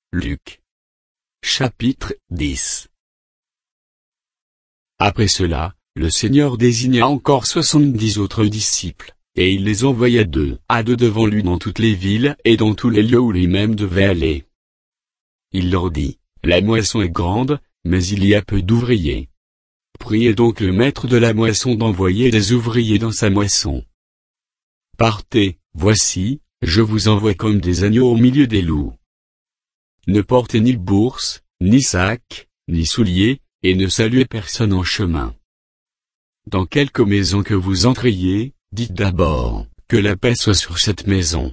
Luc. Chapitre 10. Après cela, le Seigneur désigna encore 70 autres disciples, et il les envoya 2 à 2 devant lui dans toutes les villes et dans tous les lieux où lui-même devait aller. Il leur dit, la moisson est grande, mais il y a peu d'ouvriers. Priez donc le maître de la moisson d'envoyer des ouvriers dans sa moisson. Partez, voici, je vous envoie comme des agneaux au milieu des loups. Ne portez ni bourse, ni sac, ni souliers, et ne saluez personne en chemin. Dans quelque maison que vous entriez, dites d'abord, que la paix soit sur cette maison.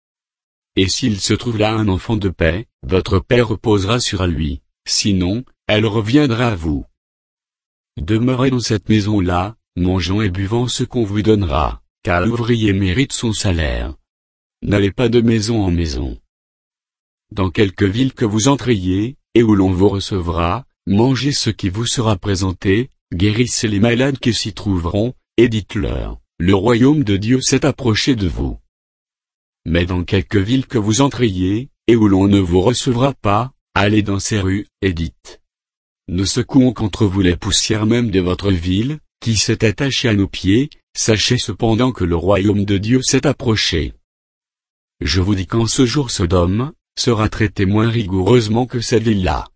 Et s'il se trouve là un enfant de paix, votre paix reposera sur lui, sinon, elle reviendra à vous. Demeurez dans cette maison-là, mangeant et buvant ce qu'on vous donnera, car l'ouvrier mérite son salaire. N'allez pas de maison en maison. Dans quelque ville que vous entriez, et où l'on vous recevra, mangez ce qui vous sera présenté, guérissez les malades qui s'y trouveront, et dites-leur, le royaume de Dieu s'est approché de vous. Mais dans quelque ville que vous entriez, et où l'on ne vous recevra pas, allez dans ces rues, et dites. Ne secouons contre vous les poussières même de votre ville, qui s'est attachée à nos pieds, sachez cependant que le royaume de Dieu s'est approché. Je vous dis qu'en ce jour Sodome sera traité moins rigoureusement que cette ville-là.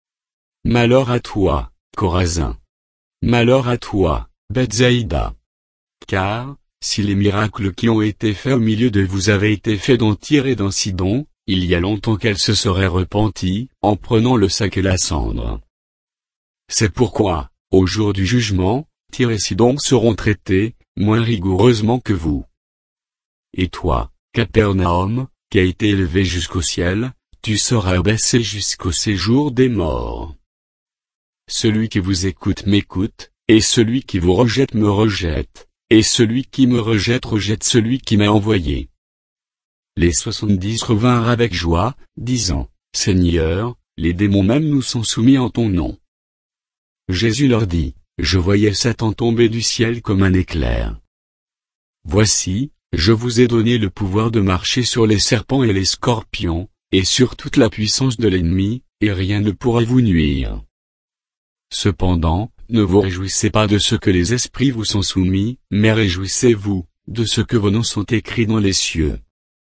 Malheur à toi, Chorazin. Malheur à toi, Bethsaïda. Car, si les miracles qui ont été faits au milieu de vous avaient été faits dans Tyr et dans Sidon, il y a longtemps qu'elle se serait repentie, en prenant le sac et la cendre. C'est pourquoi, au jour du jugement, Tyr et Sidon seront traités, moins rigoureusement que vous. Et toi, Capernaum, qui a été élevé jusqu'au ciel, tu seras abaissé jusqu'au séjour des morts. Celui qui vous écoute m'écoute, et celui qui vous rejette me rejette, et celui qui me rejette rejette celui qui m'a envoyé. Les 70 revinrent avec joie, disant, Seigneur, les démons même nous sont soumis en ton nom. Jésus leur dit, je voyais Satan tomber du ciel comme un éclair. Voici, je vous ai donné le pouvoir de marcher sur les serpents et les scorpions, et sur toute la puissance de l'ennemi, et rien ne pourra vous nuire. Cependant, ne vous réjouissez pas de ce que les esprits vous sont soumis, mais réjouissez-vous, de ce que vos noms sont écrits dans les cieux.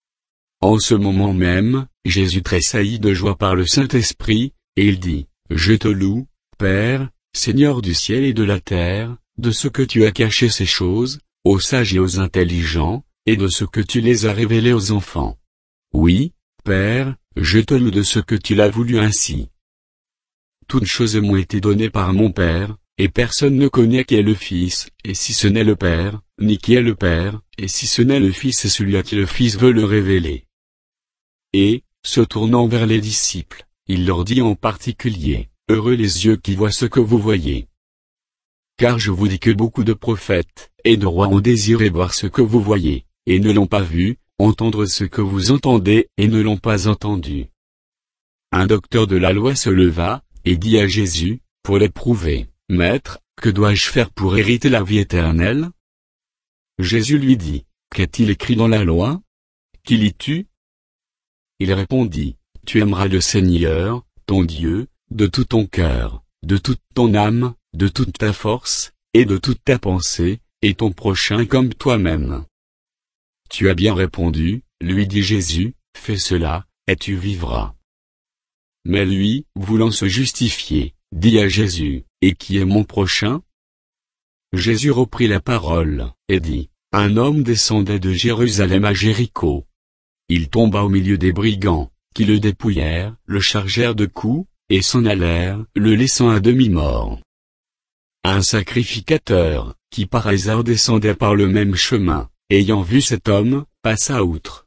En ce moment même, Jésus tressaillit de joie par le Saint-Esprit, et il dit, je te loue, Père, Seigneur du ciel et de la terre, de ce que tu as caché ces choses, aux sages et aux intelligents, et de ce que tu les as révélées aux enfants. Oui, Père, je te loue de ce que tu l'as voulu ainsi. Toutes choses m'ont été données par mon Père, et personne ne connaît qui est le Fils, et si ce n'est le Père, ni qui est le Père, et si ce n'est le Fils et celui à qui le Fils veut le révéler. Et, se tournant vers les disciples, il leur dit en particulier, heureux les yeux qui voient ce que vous voyez. Car je vous dis que beaucoup de prophètes et de rois ont désiré voir ce que vous voyez, et ne l'ont pas vu, entendre ce que vous entendez et ne l'ont pas entendu. Un docteur de la loi se leva, et dit à Jésus, pour l'éprouver, Maître, que dois-je faire pour hériter la vie éternelle? Jésus lui dit, qu'est-il écrit dans la loi? Qui lis-tu? Il répondit, tu aimeras le Seigneur, ton Dieu, de tout ton cœur, de toute ton âme, de toute ta force, et de toute ta pensée, et ton prochain comme toi-même. Tu as bien répondu, lui dit Jésus, fais cela, et tu vivras. Mais lui, voulant se justifier, dit à Jésus, et qui est mon prochain? Jésus reprit la parole, et dit, un homme descendait de Jérusalem à Jéricho. Il tomba au milieu des brigands, qui le dépouillèrent, le chargèrent de coups, et s'en allèrent, le laissant à demi-mort. Un sacrificateur, qui par hasard descendait par le même chemin, ayant vu cet homme, passa outre.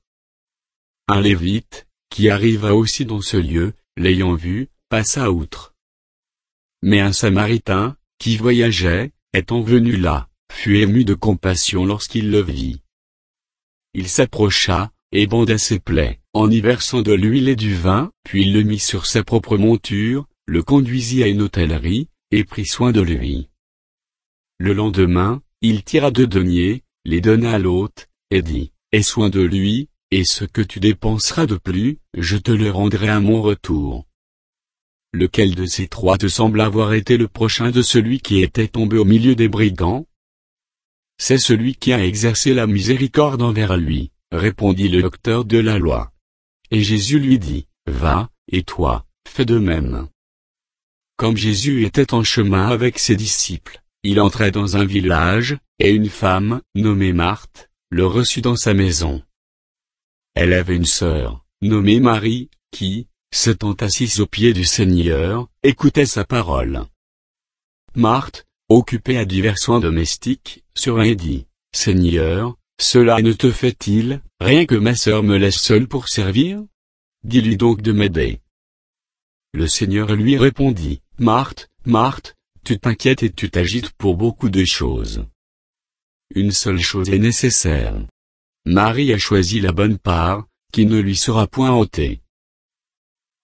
Un lévite, qui arriva aussi dans ce lieu, l'ayant vu, passa outre. Mais un samaritain, qui voyageait, étant venu là, fut ému de compassion lorsqu'il le vit. Il s'approcha, et banda ses plaies, en y versant de l'huile et du vin, puis il le mit sur sa propre monture, le conduisit à une hôtellerie, et prit soin de lui. Le lendemain, il tira 2 deniers, les donna à l'hôte, et dit, aie soin de lui, et ce que tu dépenseras de plus, je te le rendrai à mon retour. Lequel de ces trois te semble avoir été le prochain de celui qui était tombé au milieu des brigands? C'est celui qui a exercé la miséricorde envers lui, répondit le docteur de la loi. Et Jésus lui dit, va, et toi, fais de même. Comme Jésus était en chemin avec ses disciples, il entrait dans un village, et une femme, nommée Marthe, le reçut dans sa maison. Elle avait une sœur, nommée Marie, qui, s'étant assise aux pieds du Seigneur, écoutait sa parole. Marthe, occupée à divers soins domestiques, survint dit, Seigneur, cela ne te fait-il rien que ma sœur me laisse seule pour servir? Dis-lui donc de m'aider. Le Seigneur lui répondit, Marthe, Marthe, tu t'inquiètes et tu t'agites pour beaucoup de choses. Une seule chose est nécessaire. Marie a choisi la bonne part, qui ne lui sera point ôtée.